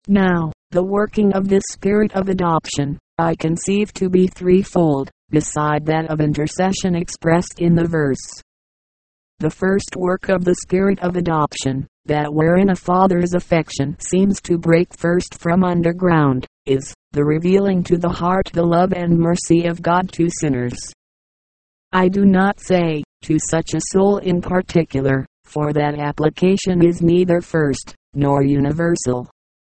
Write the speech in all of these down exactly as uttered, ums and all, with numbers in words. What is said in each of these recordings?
Now, the working of this spirit of adoption, I conceive to be threefold, beside that of intercession expressed in the verse. The first work of the spirit of adoption, that wherein a father's affection seems to break first from underground, is the revealing to the heart the love and mercy of God to sinners. I do not say, to such a soul in particular, for that application is neither first, nor universal.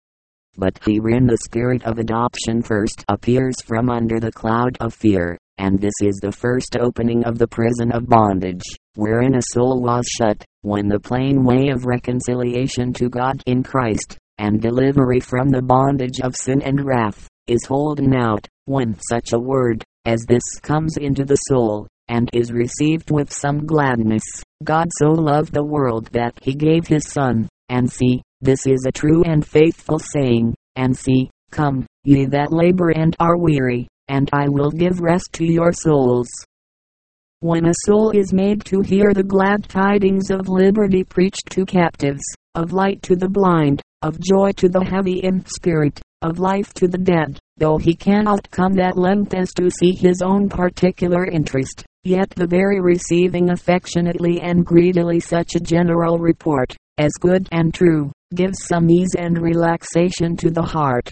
But herein the spirit of adoption first appears from under the cloud of fear, and this is the first opening of the prison of bondage, wherein a soul was shut, when the plain way of reconciliation to God in Christ, and delivery from the bondage of sin and wrath, is holden out, when such a word as this comes into the soul, and is received with some gladness. God so loved the world that he gave his Son, and see, this is a true and faithful saying, and see, come, ye that labor and are weary, and I will give rest to your souls. When a soul is made to hear the glad tidings of liberty preached to captives, of light to the blind, of joy to the heavy in spirit, of life to the dead, though he cannot come that length as to see his own particular interest, yet the very receiving affectionately and greedily such a general report, as good and true, gives some ease and relaxation to the heart.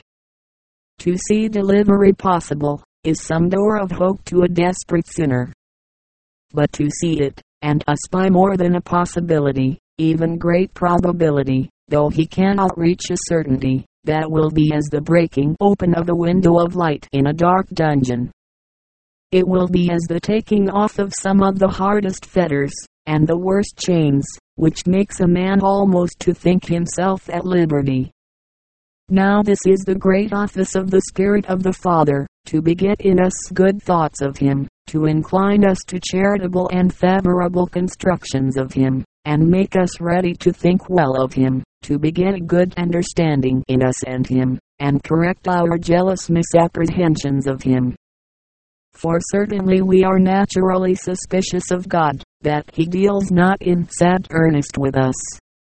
To see delivery possible, is some door of hope to a desperate sinner. But to see it, and us by more than a possibility, even great probability, though he cannot reach a certainty, that will be as the breaking open of a window of light in a dark dungeon. It will be as the taking off of some of the hardest fetters, and the worst chains, which makes a man almost to think himself at liberty. Now this is the great office of the Spirit of the Father, to beget in us good thoughts of him, to incline us to charitable and favorable constructions of him, and make us ready to think well of him, to beget a good understanding in us and him, and correct our jealous misapprehensions of him. For certainly we are naturally suspicious of God, that he deals not in sad earnest with us.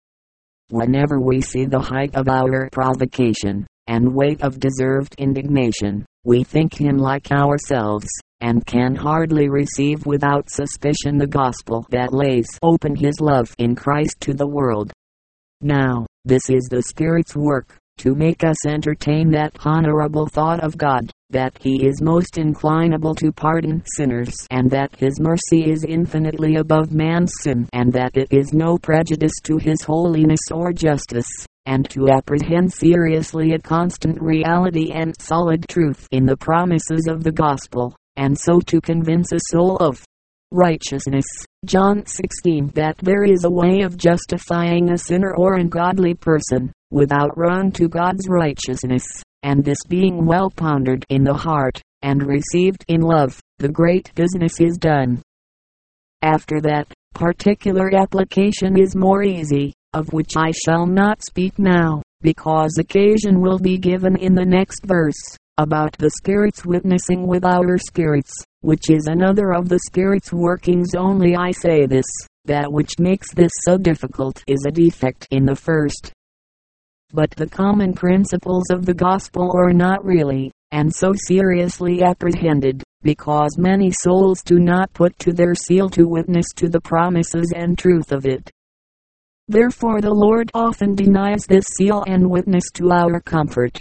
Whenever we see the height of our provocation, and weight of deserved indignation, we think him like ourselves, and can hardly receive without suspicion the gospel that lays open his love in Christ to the world. Now, this is the Spirit's work, to make us entertain that honorable thought of God, that he is most inclinable to pardon sinners, and that his mercy is infinitely above man's sin, and that it is no prejudice to his holiness or justice, and to apprehend seriously a constant reality and solid truth in the promises of the gospel, and so to convince a soul of righteousness, John sixteen, that there is a way of justifying a sinner or ungodly person, without run to God's righteousness, and this being well pondered in the heart, and received in love, the great business is done. After that, particular application is more easy, of which I shall not speak now, because occasion will be given in the next verse, about the Spirit's witnessing with our spirits, which is another of the Spirit's workings. Only I say this, that which makes this so difficult is a defect in the first. But the common principles of the gospel are not really, and so seriously apprehended, because many souls do not put to their seal to witness to the promises and truth of it. Therefore the Lord often denies this seal and witness to our comfort.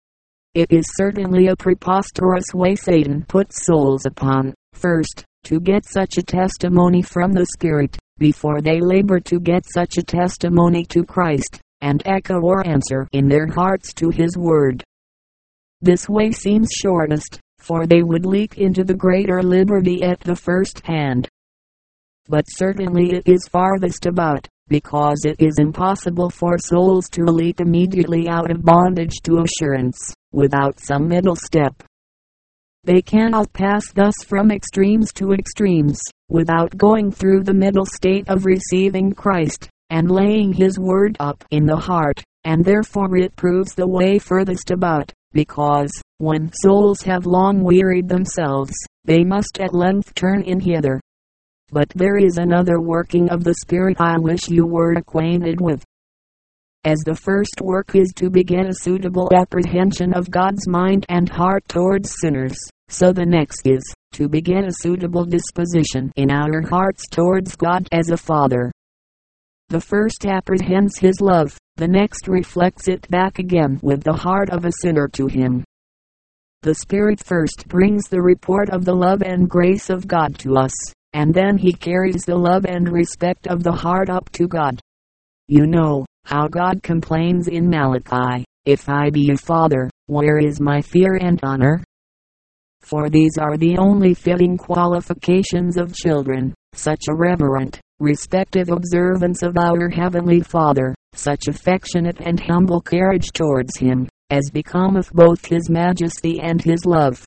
It is certainly a preposterous way Satan puts souls upon, first, to get such a testimony from the Spirit, before they labor to get such a testimony to Christ, and echo or answer in their hearts to his word. This way seems shortest, for they would leap into the greater liberty at the first hand. But certainly it is farthest about, because it is impossible for souls to leap immediately out of bondage to assurance, without some middle step. They cannot pass thus from extremes to extremes, without going through the middle state of receiving Christ, and laying his word up in the heart, and therefore it proves the way furthest about, because, when souls have long wearied themselves, they must at length turn in hither. But there is another working of the Spirit I wish you were acquainted with. as the first work is to begin a suitable apprehension of God's mind and heart towards sinners, so the next is to begin a suitable disposition in our hearts towards God as a Father. The first apprehends His love, the next reflects it back again with the heart of a sinner to Him. The Spirit first brings the report of the love and grace of God to us, and then He carries the love and respect of the heart up to God. You know how God complains in Malachi, "If I be your Father, where is my fear and honor?" For these are the only fitting qualifications of children, such a reverent, respective observance of our Heavenly Father, such affectionate and humble carriage towards Him, as becometh both His majesty and His love.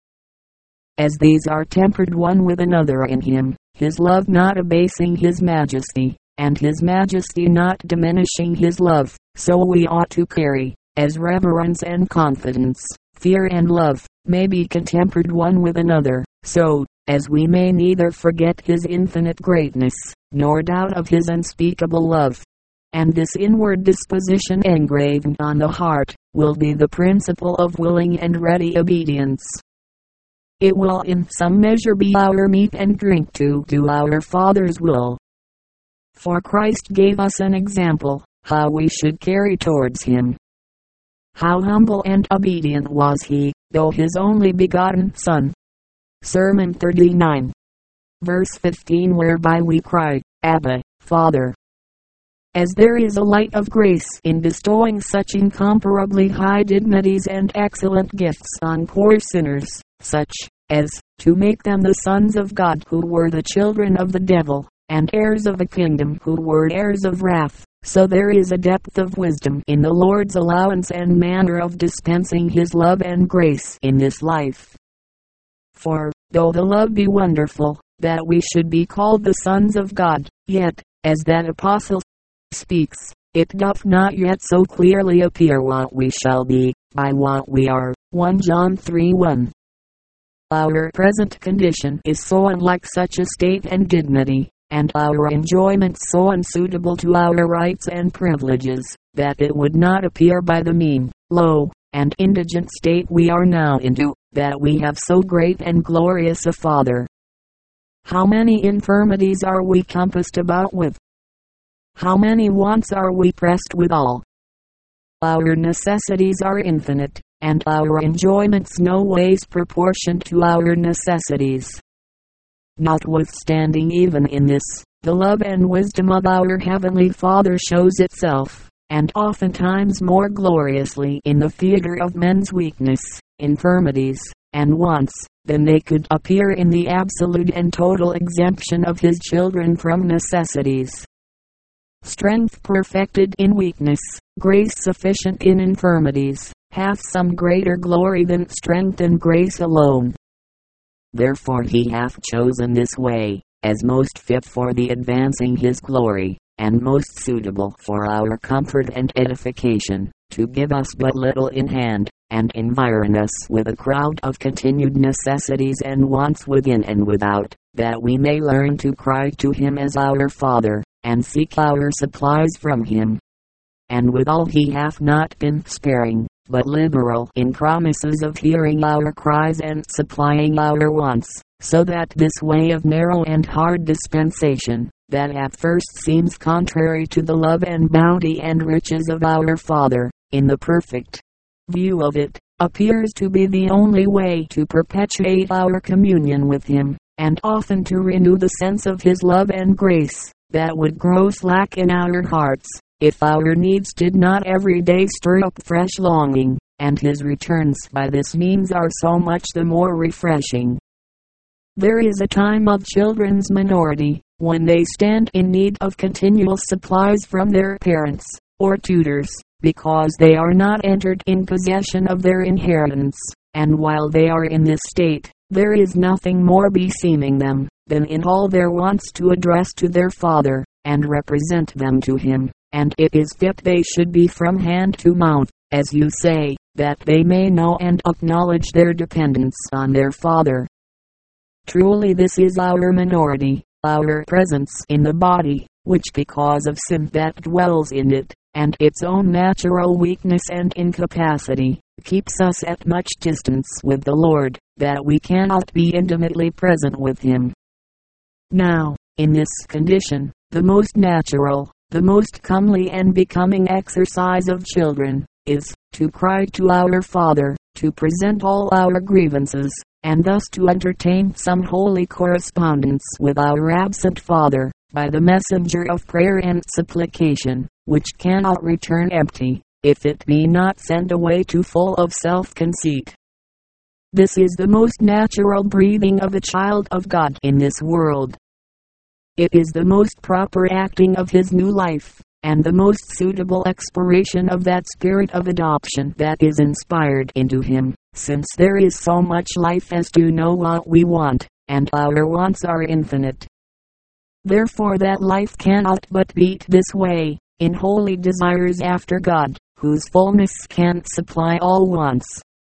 As these are tempered one with another in Him, His love not abasing His majesty, and His majesty not diminishing His love, so we ought to carry, as reverence and confidence, fear and love, may be contempered one with another, so as we may neither forget His infinite greatness, nor doubt of His unspeakable love. And this inward disposition engraved on the heart, will be the principle of willing and ready obedience. It will in some measure be our meat and drink to do our Father's will. For Christ gave us an example, how we should carry towards Him. How humble and obedient was He, though His only begotten Son. Sermon thirty-nine. Verse fifteen, whereby we cry, Abba, Father. As there is a light of grace in bestowing such incomparably high dignities and excellent gifts on poor sinners, such as to make them the sons of God who were the children of the devil, and heirs of a kingdom who were heirs of wrath, so there is a depth of wisdom in the Lord's allowance and manner of dispensing His love and grace in this life. For, though the love be wonderful, that we should be called the sons of God, yet, as that apostle speaks, it doth not yet so clearly appear what we shall be, by what we are. First John three one. Our present condition is so unlike such a state and dignity, and our enjoyment so unsuitable to our rights and privileges, that it would not appear by the mean, low, and indigent state we are now into, that we have so great and glorious a Father. How many infirmities are we compassed about with? How many wants are we pressed withal? Our necessities are infinite, and our enjoyments no ways proportioned to our necessities. Notwithstanding even in this, the love and wisdom of our Heavenly Father shows itself, and oftentimes more gloriously in the theater of men's weakness, infirmities, and wants, than they could appear in the absolute and total exemption of His children from necessities. Strength perfected in weakness, grace sufficient in infirmities, hath some greater glory than strength and grace alone. Therefore He hath chosen this way, as most fit for the advancing His glory, and most suitable for our comfort and edification, to give us but little in hand, and environ us with a crowd of continued necessities and wants within and without, that we may learn to cry to Him as our Father, and seek our supplies from Him. And withal He hath not been sparing, but liberal in promises of hearing our cries and supplying our wants, so that this way of narrow and hard dispensation, that at first seems contrary to the love and bounty and riches of our Father, in the perfect view of it, appears to be the only way to perpetuate our communion with Him, and often to renew the sense of His love and grace, that would grow slack in our hearts, if our needs did not every day stir up fresh longing, and His returns by this means are so much the more refreshing. There is a time of children's minority, when they stand in need of continual supplies from their parents, or tutors, because they are not entered in possession of their inheritance, and while they are in this state, there is nothing more beseeming them, than in all their wants to address to their Father, and represent them to Him, and it is fit they should be from hand to mouth, as you say, that they may know and acknowledge their dependence on their Father. Truly this is our minority, our presence in the body, which because of sin that dwells in it, and its own natural weakness and incapacity, keeps us at much distance with the Lord, that we cannot be intimately present with Him. Now, in this condition, the most natural, the most comely and becoming exercise of children, is, to cry to our Father, to present all our grievances, and thus to entertain some holy correspondence with our absent Father, by the messenger of prayer and supplication, which cannot return empty, if it be not sent away too full of self-conceit. This is the most natural breathing of a child of God in this world. It is the most proper acting of his new life, and the most suitable expiration of that spirit of adoption that is inspired into him, since there is so much life as to know what we want, and our wants are infinite. Therefore that life cannot but beat this way, in holy desires after God, whose fullness can't supply all wants.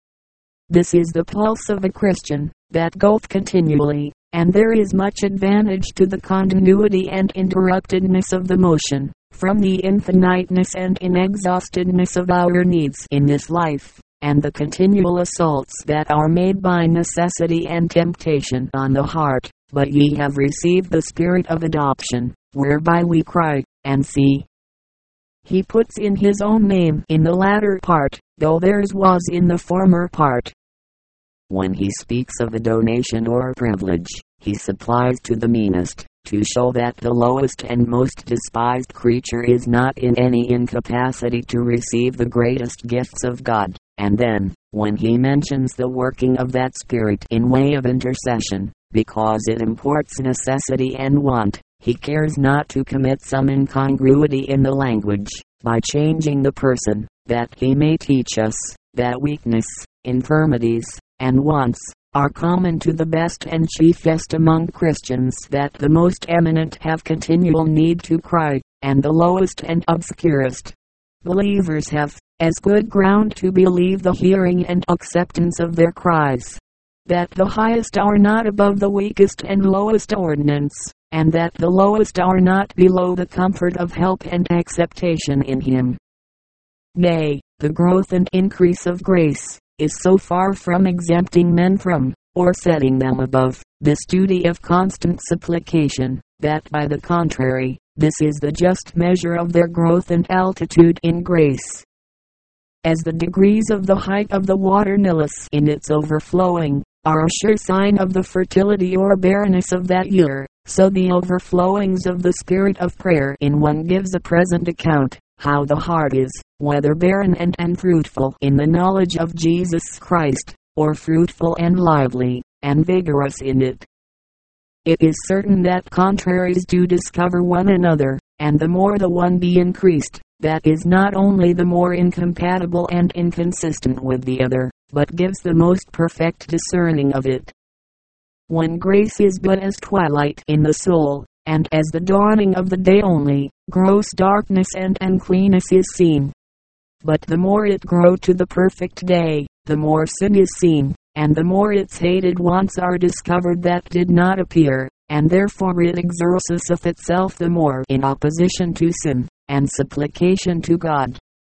This is the pulse of a Christian, that goeth continually, and there is much advantage to the continuity and interruptedness of the motion, from the infiniteness and inexhaustedness of our needs in this life, and the continual assaults that are made by necessity and temptation on the heart. But ye have received the spirit of adoption, whereby we cry, and see. He puts in his own name in the latter part, though theirs was in the former part. When he speaks of a donation or privilege, he supplies to the meanest, to show that the lowest and most despised creature is not in any incapacity to receive the greatest gifts of God. And then, when he mentions the working of that Spirit in way of intercession, because it imports necessity and want, he cares not to commit some incongruity in the language, by changing the person, that he may teach us, that weakness, infirmities, and wants, are common to the best and chiefest among Christians, that the most eminent have continual need to cry, and the lowest and obscurest believers have, as good ground to believe the hearing and acceptance of their cries. That the highest are not above the weakest and lowest ordinance, and that the lowest are not below the comfort of help and acceptation in Him. Nay, the growth and increase of grace, is so far from exempting men from, or setting them above, this duty of constant supplication, that by the contrary, this is the just measure of their growth and altitude in grace. As the degrees of the height of the water Nilus in its overflowing, are a sure sign of the fertility or barrenness of that year, so the overflowings of the spirit of prayer in one gives a present account, how the heart is, whether barren and unfruitful in the knowledge of Jesus Christ, or fruitful and lively, and vigorous in it. It is certain that contraries do discover one another, and the more the one be increased, that is not only the more incompatible and inconsistent with the other, but gives the most perfect discerning of it. When grace is but as twilight in the soul, and as the dawning of the day only, gross darkness and uncleanness is seen. But the more it grow to the perfect day, the more sin is seen, and the more its hated wants are discovered that did not appear, and therefore it exerciseth itself the more in opposition to sin, and supplication to God.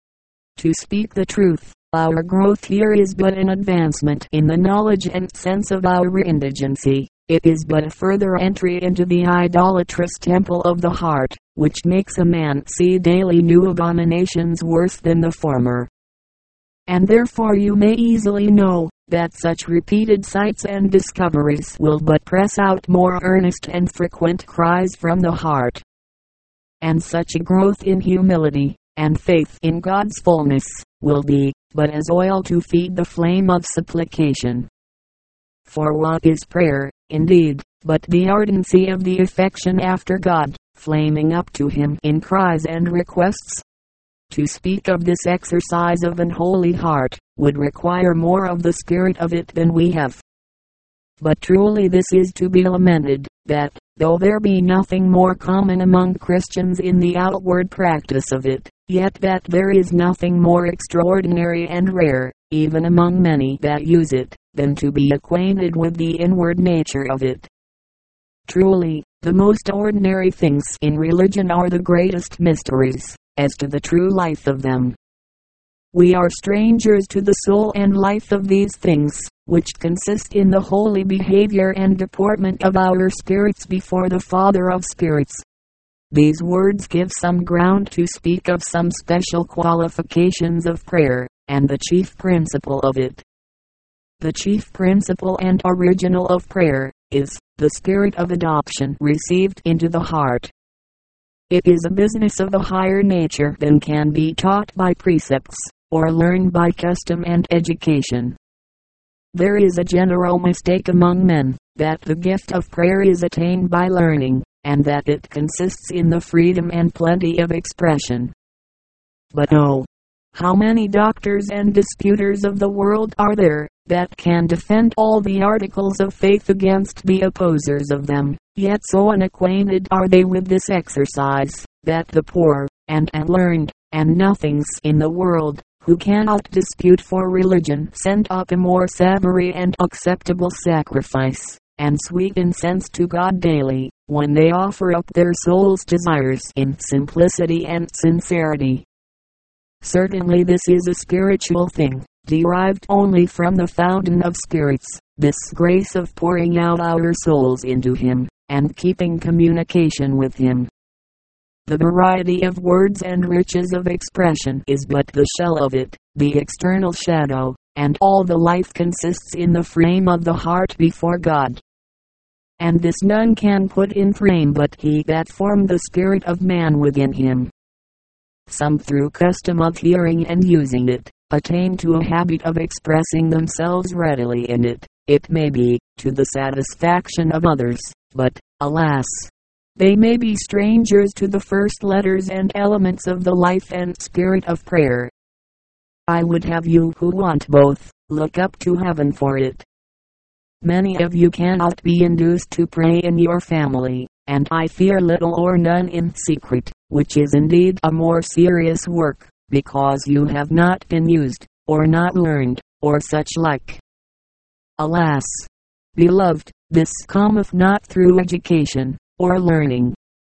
To speak the truth, our growth here is but an advancement in the knowledge and sense of our indigency. It is but a further entry into the idolatrous temple of the heart, which makes a man see daily new abominations worse than the former. And therefore you may easily know, that such repeated sights and discoveries will but press out more earnest and frequent cries from the heart. And such a growth in humility, and faith in God's fullness, will be, but as oil to feed the flame of supplication. For what is prayer, indeed, but the ardency of the affection after God, flaming up to Him in cries and requests? To speak of this exercise of an holy heart, would require more of the spirit of it than we have. But truly this is to be lamented, that, though there be nothing more common among Christians in the outward practice of it, yet that there is nothing more extraordinary and rare, even among many that use it, than to be acquainted with the inward nature of it. Truly, the most ordinary things in religion are the greatest mysteries. as to the true life of them. We are strangers to the soul and life of these things, which consist in the holy behavior and deportment of our spirits before the Father of spirits. These words give some ground to speak of some special qualifications of prayer, and the chief principle of it. The chief principle and original of prayer is the spirit of adoption received into the heart. It is a business of a higher nature than can be taught by precepts, or learned by custom and education. There is a general mistake among men, that the gift of prayer is attained by learning, and that it consists in the freedom and plenty of expression. But oh, how many doctors and disputers of the world are there, that can defend all the articles of faith against the opposers of them, yet so unacquainted are they with this exercise, that the poor, and unlearned, and nothings in the world, who cannot dispute for religion, send up a more savory and acceptable sacrifice, and sweet incense to God daily, when they offer up their soul's desires in simplicity and sincerity. Certainly this is a spiritual thing, derived only from the fountain of spirits, this grace of pouring out our souls into Him, and keeping communication with Him. The variety of words and riches of expression is but the shell of it, the external shadow, and all the life consists in the frame of the heart before God. And this none can put in frame but He that formed the spirit of man within him. Some through custom of hearing and using it, attain to a habit of expressing themselves readily in it, it may be, to the satisfaction of others, but, alas! They may be strangers to the first letters and elements of the life and spirit of prayer. I would have you who want both, look up to heaven for it. Many of you cannot be induced to pray in your family, and I fear little or none in secret, which is indeed a more serious work, because you have not been used, or not learned, or such like. Alas! Beloved, this cometh not through education, or learning.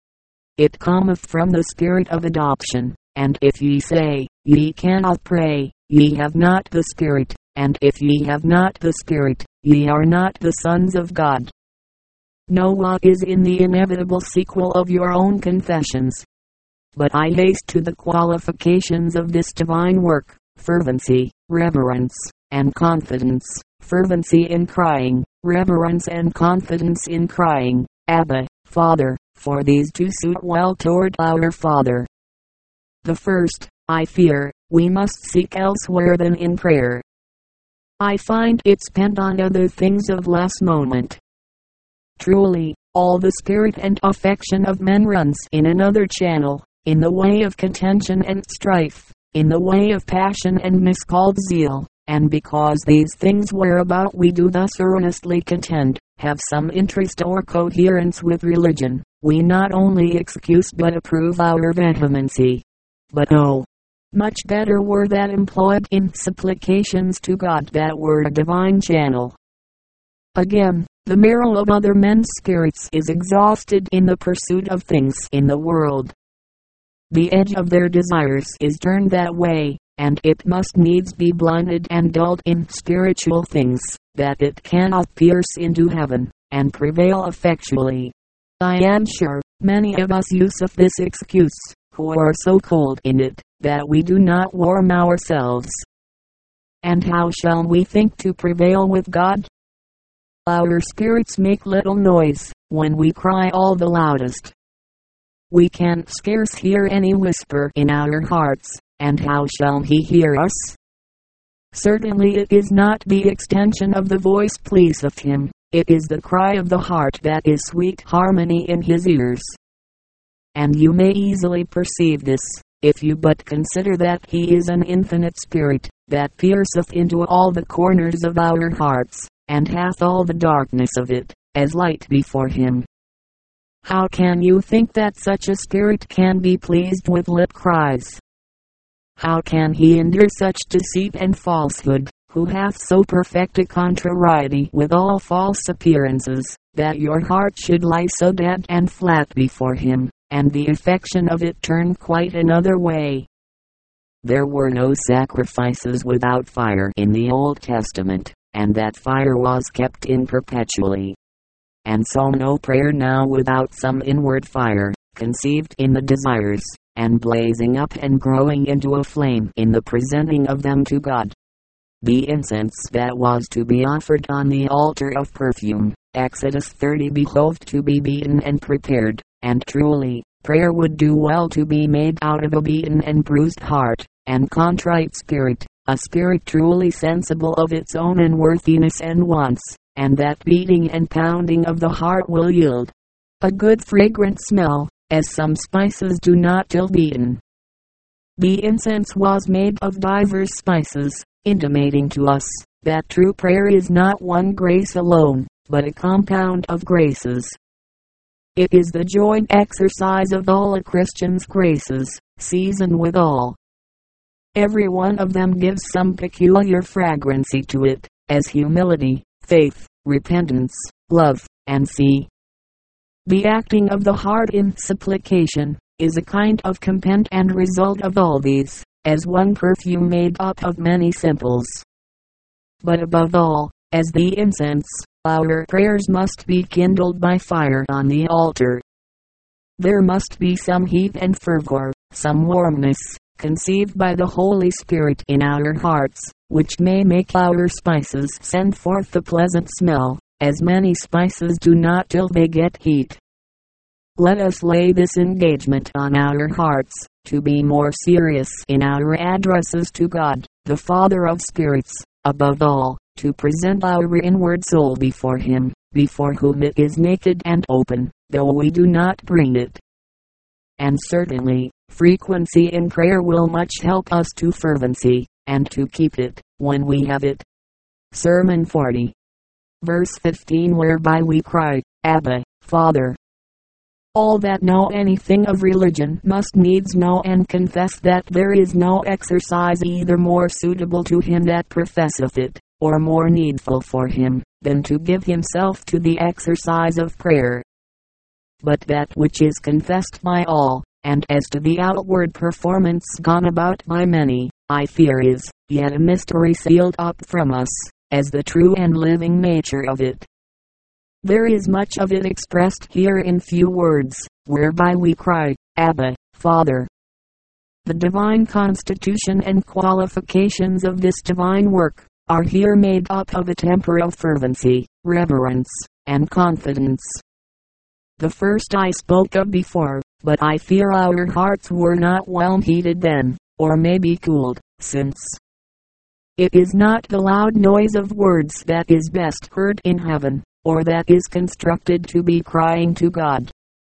It cometh from the spirit of adoption, and if ye say, ye cannot pray, ye have not the Spirit, and if ye have not the Spirit, ye are not the sons of God. Know what is in the inevitable sequel of your own confessions. But I haste to the qualifications of this divine work, fervency, reverence, and confidence, fervency in crying, reverence and confidence in crying, Abba, Father, for these two suit well toward our Father. The first, I fear, we must seek elsewhere than in prayer. I find it spent on other things of less moment. Truly, all the spirit and affection of men runs in another channel, in the way of contention and strife, in the way of passion and miscalled zeal, and because these things whereabout we do thus earnestly contend, have some interest or coherence with religion, we not only excuse but approve our vehemency. But oh, much better were that employed in supplications to God that were a divine channel. Again, the marrow of other men's spirits is exhausted in the pursuit of things in the world. The edge of their desires is turned that way, and it must needs be blinded and dulled in spiritual things, that it cannot pierce into heaven, and prevail effectually. I am sure, many of us use of this excuse, who are so cold in it, that we do not warm ourselves. And how shall we think to prevail with God? Our spirits make little noise, when we cry all the loudest. We can scarce hear any whisper in our hearts, and how shall He hear us? Certainly it is not the extension of the voice pleaseth Him, it is the cry of the heart that is sweet harmony in His ears. And you may easily perceive this, if you but consider that He is an infinite Spirit, that pierceth into all the corners of our hearts, and hath all the darkness of it, as light before Him. How can you think that such a Spirit can be pleased with lip cries? How can He endure such deceit and falsehood, who hath so perfect a contrariety with all false appearances, that your heart should lie so dead and flat before Him, and the affection of it turned quite another way. There were no sacrifices without fire in the Old Testament, and that fire was kept in perpetually. And so no prayer now without some inward fire, conceived in the desires, and blazing up and growing into a flame in the presenting of them to God. The incense that was to be offered on the altar of perfume, Exodus thirty, behoved to be beaten and prepared, and truly, prayer would do well to be made out of a beaten and bruised heart, and contrite spirit, a spirit truly sensible of its own unworthiness and wants, and that beating and pounding of the heart will yield a good fragrant smell, as some spices do not till beaten. The incense was made of divers spices, intimating to us that true prayer is not one grace alone, but a compound of graces. It is the joint exercise of all a Christian's graces, seasoned with all. Every one of them gives some peculiar fragrancy to it, as humility, faith, repentance, love, and see. The acting of the heart in supplication is a kind of compend and result of all these, as one perfume made up of many simples. But above all, as the incense, our prayers must be kindled by fire on the altar. There must be some heat and fervor, some warmness, conceived by the Holy Spirit in our hearts, which may make our spices send forth a pleasant smell, as many spices do not till they get heat. Let us lay this engagement on our hearts, to be more serious in our addresses to God, the Father of spirits, above all, to present our inward soul before Him, before whom it is naked and open, though we do not bring it. And certainly, frequency in prayer will much help us to fervency, and to keep it, when we have it. Sermon forty. Verse fifteen, whereby we cry, Abba, Father. All that know anything of religion must needs know and confess that there is no exercise either more suitable to him that professeth it, or more needful for him, than to give himself to the exercise of prayer. But that which is confessed by all, and as to the outward performance gone about by many, I fear is yet a mystery sealed up from us, as the true and living nature of it. There is much of it expressed here in few words, whereby we cry, Abba, Father. The divine constitution and qualifications of this divine work are here made up of a temper of fervency, reverence, and confidence. The first I spoke of before, but I fear our hearts were not well heated then, or may be cooled, since it is not the loud noise of words that is best heard in heaven, or that is constructed to be crying to God.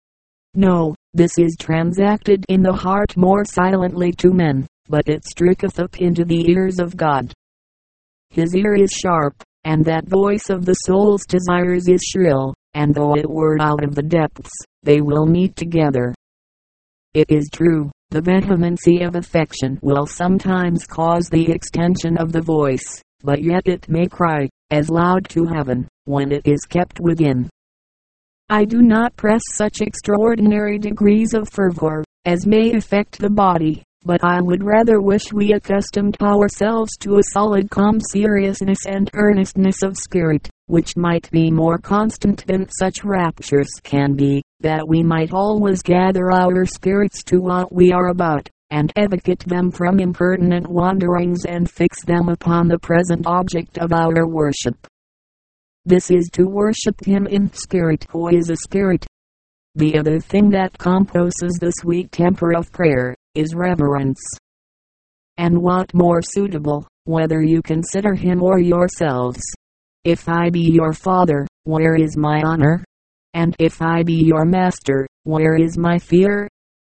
No, this is transacted in the heart more silently to men, but it stricketh up into the ears of God. His ear is sharp, and that voice of the soul's desires is shrill, and though it were out of the depths, they will meet together. It is true, the vehemency of affection will sometimes cause the extension of the voice, but yet it may cry, as loud to heaven, when it is kept within. I do not press such extraordinary degrees of fervor, as may affect the body, but I would rather wish we accustomed ourselves to a solid calm seriousness and earnestness of spirit, which might be more constant than such raptures can be, that we might always gather our spirits to what we are about, and evocate them from impertinent wanderings and fix them upon the present object of our worship. This is to worship Him in spirit who is a spirit. The other thing that composes the sweet temper of prayer is reverence. And what more suitable, whether you consider Him or yourselves? If I be your father, where is my honor? And if I be your master, where is my fear?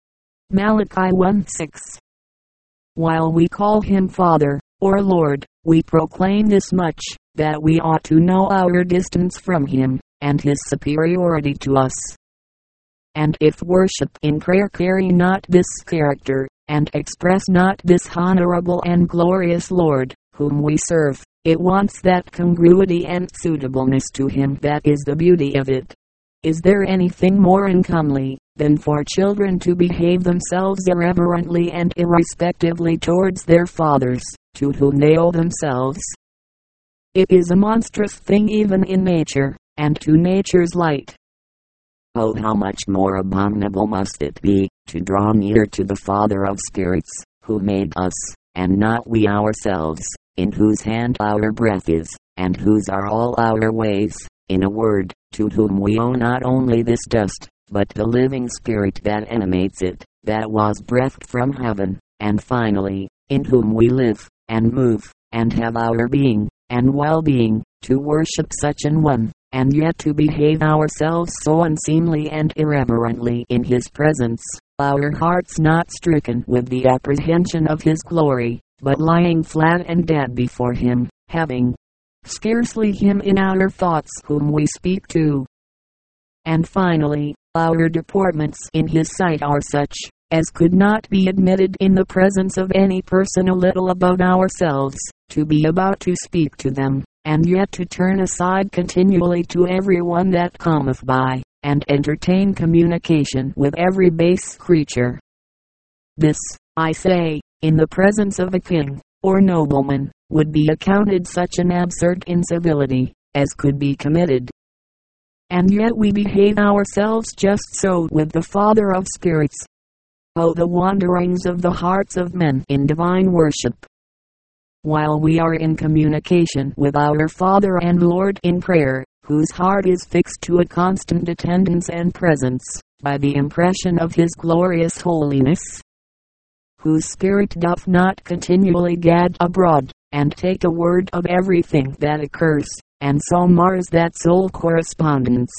Malachi one six. While we call Him Father, or Lord, we proclaim this much, that we ought to know our distance from Him, and His superiority to us. And if worship in prayer carry not this character, and express not this honorable and glorious Lord, whom we serve, it wants that congruity and suitableness to Him that is the beauty of it. Is there anything more uncomely than for children to behave themselves irreverently and irrespectively towards their fathers, to whom they owe themselves? It is a monstrous thing even in nature, and to nature's light. Oh, how much more abominable must it be, to draw near to the Father of spirits, who made us, and not we ourselves, in whose hand our breath is, and whose are all our ways, in a word, to whom we owe not only this dust, but the living spirit that animates it, that was breathed from heaven, and finally, in whom we live, and move, and have our being, and well-being, to worship such an one, and yet to behave ourselves so unseemly and irreverently in his presence, our hearts not stricken with the apprehension of his glory, but lying flat and dead before him, having scarcely him in our thoughts whom we speak to. And finally, our deportments in his sight are such, as could not be admitted in the presence of any person a little above ourselves, to be about to speak to them, and yet to turn aside continually to every one that cometh by, and entertain communication with every base creature. This, I say, in the presence of a king, or nobleman, would be accounted such an absurd incivility, as could be committed. And yet we behave ourselves just so with the Father of spirits. Oh, the wanderings of the hearts of men in divine worship! While we are in communication with our Father and Lord in prayer, whose heart is fixed to a constant attendance and presence, by the impression of his glorious holiness, whose spirit doth not continually gad abroad, and take a word of everything that occurs, and so mars that soul correspondence.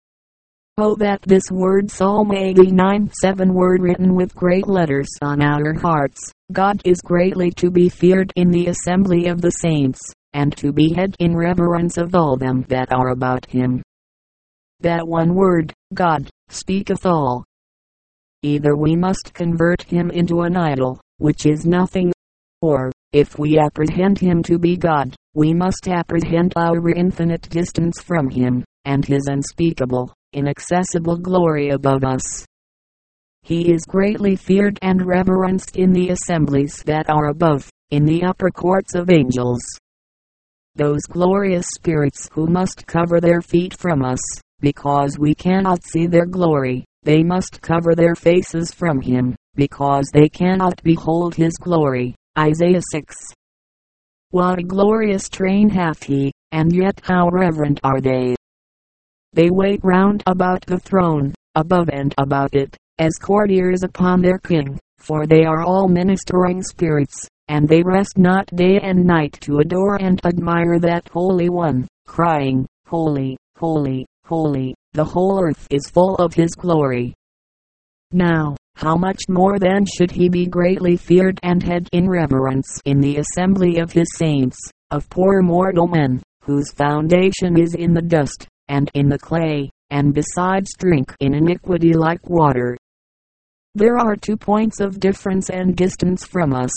Oh, that this word Psalm eighty-nine seven word written with great letters on our hearts, God is greatly to be feared in the assembly of the saints, and to be had in reverence of all them that are about him. That one word, God, speaketh all. Either we must convert him into an idol, which is nothing, or, if we apprehend him to be God, we must apprehend our infinite distance from him, and his unspeakable, inaccessible glory above us. He is greatly feared and reverenced in the assemblies that are above, in the upper courts of angels. Those glorious spirits who must cover their feet from us, because we cannot see their glory, they must cover their faces from him, because they cannot behold his glory. Isaiah six. What a glorious train hath he, and yet how reverent are they! They wait round about the throne, above and about it, as courtiers upon their king, for they are all ministering spirits, and they rest not day and night to adore and admire that Holy One, crying, Holy, holy, holy, the whole earth is full of his glory. Now, how much more then should he be greatly feared and had in reverence in the assembly of his saints, of poor mortal men, whose foundation is in the dust, and in the clay, and besides drink in iniquity like water. There are two points of difference and distance from us.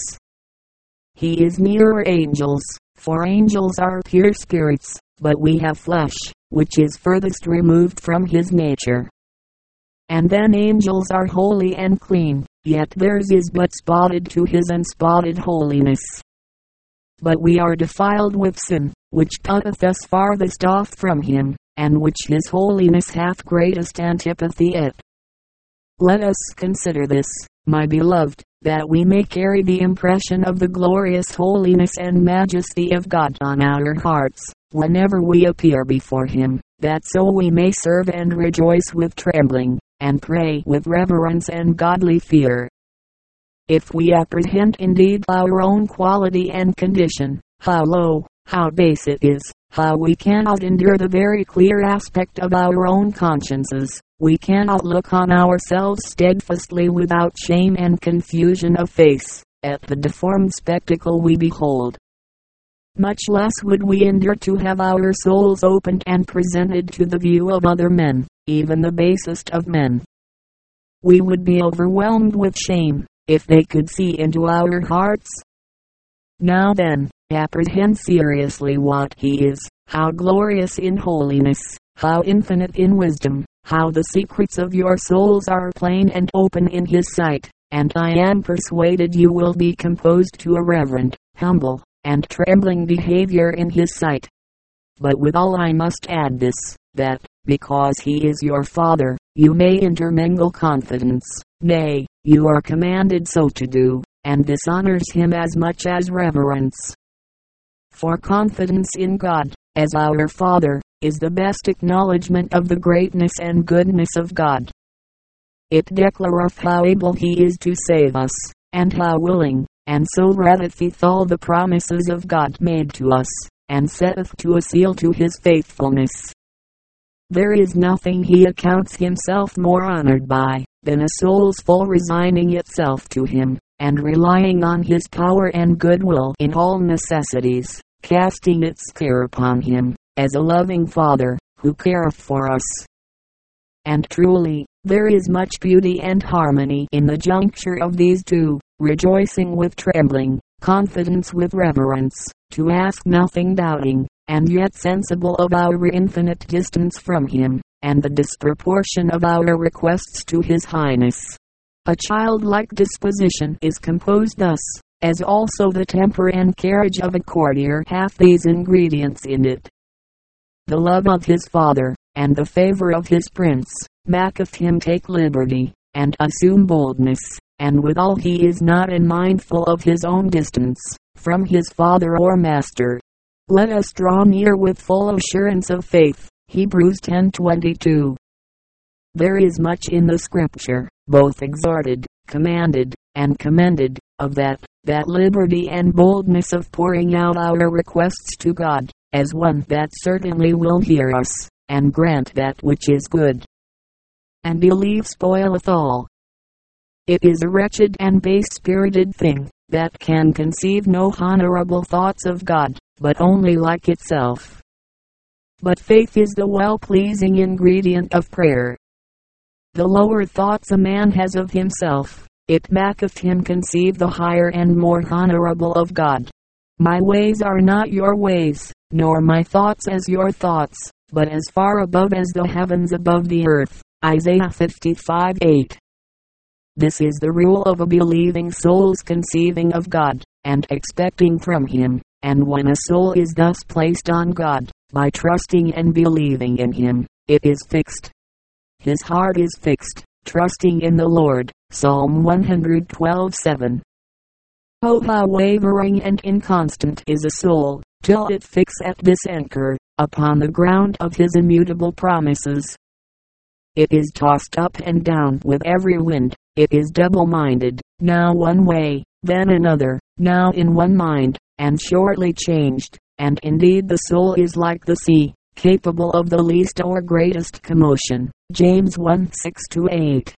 He is nearer angels, for angels are pure spirits, but we have flesh, which is furthest removed from his nature. And then angels are holy and clean, yet theirs is but spotted to his unspotted holiness. But we are defiled with sin, which putteth us farthest off from him, and which his holiness hath greatest antipathy at. Let us consider this, my beloved, that we may carry the impression of the glorious holiness and majesty of God on our hearts, whenever we appear before him, that so we may serve and rejoice with trembling, and pray with reverence and godly fear. If we apprehend indeed our own quality and condition, how low, how base it is, how we cannot endure the very clear aspect of our own consciences, we cannot look on ourselves steadfastly without shame and confusion of face, at the deformed spectacle we behold. Much less would we endure to have our souls opened and presented to the view of other men, even the basest of men. We would be overwhelmed with shame, if they could see into our hearts. Now then, apprehend seriously what he is, how glorious in holiness, how infinite in wisdom, how the secrets of your souls are plain and open in His sight, and I am persuaded you will be composed to a reverent, humble, and trembling behavior in His sight. But withal I must add this, that, because He is your Father, you may intermingle confidence, nay, you are commanded so to do, and this honors Him as much as reverence. For confidence in God, as our Father, is the best acknowledgment of the greatness and goodness of God. It declareth how able He is to save us, and how willing, and so ratifyeth all the promises of God made to us, and setteth to a seal to His faithfulness. There is nothing He accounts Himself more honored by, than a soul's full resigning itself to Him, and relying on His power and goodwill in all necessities, casting its care upon Him, as a loving Father, who careth for us. And truly, there is much beauty and harmony in the juncture of these two, rejoicing with trembling, confidence with reverence, to ask nothing doubting, and yet sensible of our infinite distance from Him, and the disproportion of our requests to His Highness. A childlike disposition is composed thus, as also the temper and carriage of a courtier hath these ingredients in it. The love of his father, and the favor of his prince, maketh him take liberty, and assume boldness, and withal he is not unmindful of his own distance, from his father or master. Let us draw near with full assurance of faith. Hebrews ten twenty-two. There is much in the Scripture, both exhorted, commanded, and commended, of that, that liberty and boldness of pouring out our requests to God, as one that certainly will hear us, and grant that which is good. And belief spoileth all. It is a wretched and base-spirited thing, that can conceive no honorable thoughts of God, but only like itself. But faith is the well-pleasing ingredient of prayer. The lower thoughts a man has of himself, it maketh him conceive the higher and more honorable of God. My ways are not your ways, nor my thoughts as your thoughts, but as far above as the heavens above the earth. Isaiah fifty-five eight. This is the rule of a believing soul's conceiving of God, and expecting from Him, and when a soul is thus placed on God, by trusting and believing in Him, it is fixed. His heart is fixed, trusting in the Lord. Psalm one twelve seven. Oh, how wavering and inconstant is a soul, till it fix at this anchor, upon the ground of His immutable promises. It is tossed up and down with every wind, it is double-minded, now one way, then another, now in one mind, and shortly changed, and indeed the soul is like the sea, capable of the least or greatest commotion. James one six to eight.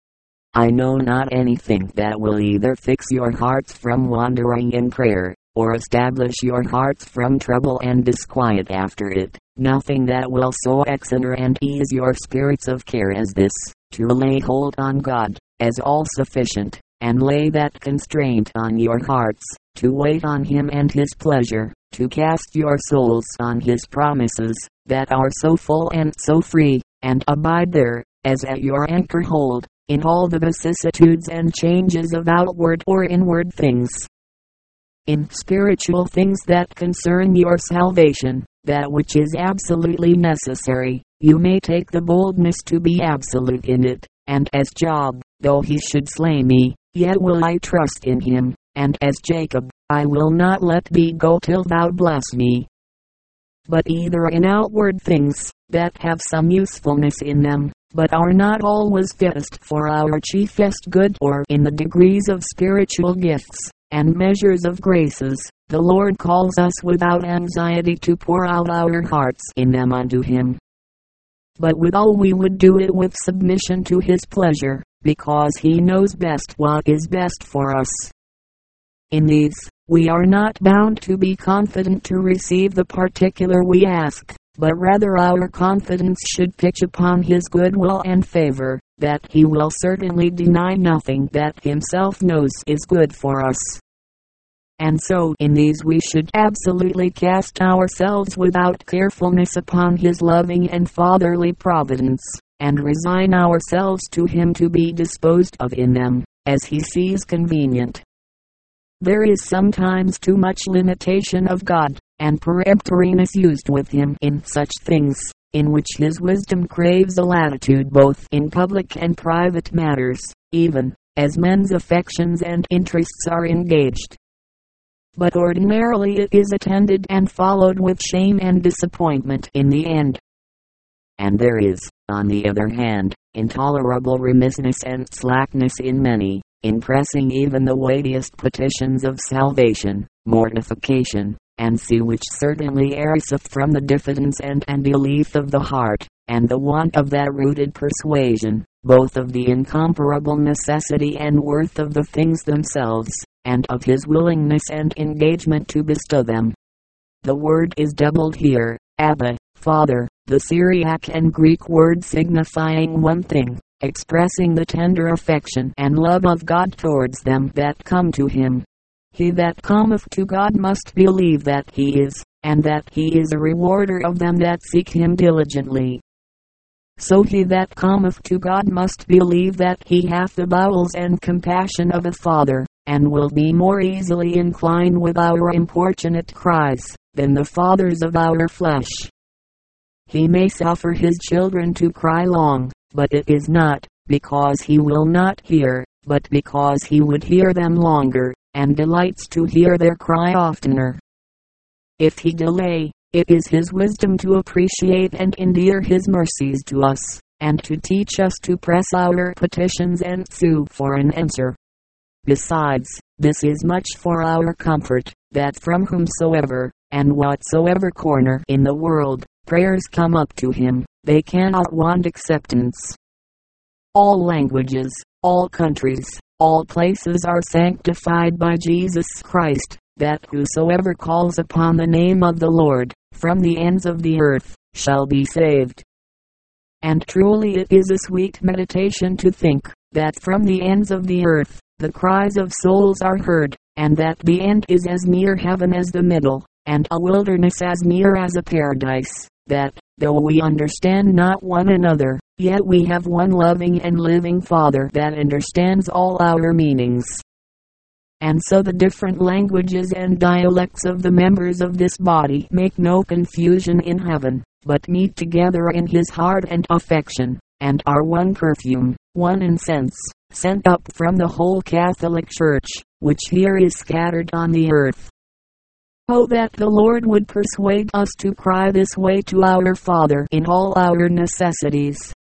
I know not anything that will either fix your hearts from wandering in prayer, or establish your hearts from trouble and disquiet after it, nothing that will so exciter and ease your spirits of care as this, to lay hold on God, as all sufficient, and lay that constraint on your hearts, to wait on Him and His pleasure, to cast your souls on His promises, that are so full and so free, and abide there, as at your anchor hold, in all the vicissitudes and changes of outward or inward things. In spiritual things that concern your salvation, that which is absolutely necessary, you may take the boldness to be absolute in it, and as Job, though he should slay me, yet will I trust in him, and as Jacob, I will not let thee go till thou bless me. But either in outward things, that have some usefulness in them, but are not always fittest for our chiefest good, or in the degrees of spiritual gifts, and measures of graces, the Lord calls us without anxiety to pour out our hearts in them unto Him. But withal we would do it with submission to His pleasure, because He knows best what is best for us. In these, we are not bound to be confident to receive the particular we ask, but rather our confidence should pitch upon His goodwill and favor, that He will certainly deny nothing that Himself knows is good for us. And so in these we should absolutely cast ourselves without carefulness upon His loving and fatherly providence, and resign ourselves to Him to be disposed of in them, as He sees convenient. There is sometimes too much limitation of God, and peremptoriness used with Him in such things, in which His wisdom craves a latitude both in public and private matters, even as men's affections and interests are engaged. But ordinarily it is attended and followed with shame and disappointment in the end. And there is, on the other hand, intolerable remissness and slackness in many, in pressing even the weightiest petitions of salvation, mortification, and see which certainly ariseth from the diffidence and unbelief of the heart, and the want of that rooted persuasion, both of the incomparable necessity and worth of the things themselves, and of His willingness and engagement to bestow them. The word is doubled here, Abba, Father, the Syriac and Greek word signifying one thing, expressing the tender affection and love of God towards them that come to Him. He that cometh to God must believe that He is, and that He is a rewarder of them that seek Him diligently. So he that cometh to God must believe that He hath the bowels and compassion of a father, and will be more easily inclined with our importunate cries, than the fathers of our flesh. He may suffer His children to cry long, but it is not because He will not hear, but because He would hear them longer, and delights to hear their cry oftener. If He delay, it is His wisdom to appreciate and endear His mercies to us, and to teach us to press our petitions and sue for an answer. Besides, this is much for our comfort, that from whomsoever, and whatsoever corner in the world, prayers come up to Him, they cannot want acceptance. All languages, all countries, all places are sanctified by Jesus Christ, that whosoever calls upon the name of the Lord, from the ends of the earth, shall be saved. And truly it is a sweet meditation to think, that from the ends of the earth, the cries of souls are heard, and that the end is as near heaven as the middle, and a wilderness as near as a paradise, that, though we understand not one another, yet we have one loving and living Father that understands all our meanings. And so the different languages and dialects of the members of this body make no confusion in heaven, but meet together in His heart and affection, and are one perfume, one incense, sent up from the whole Catholic Church, which here is scattered on the earth. Oh, that the Lord would persuade us to cry this way to our Father in all our necessities,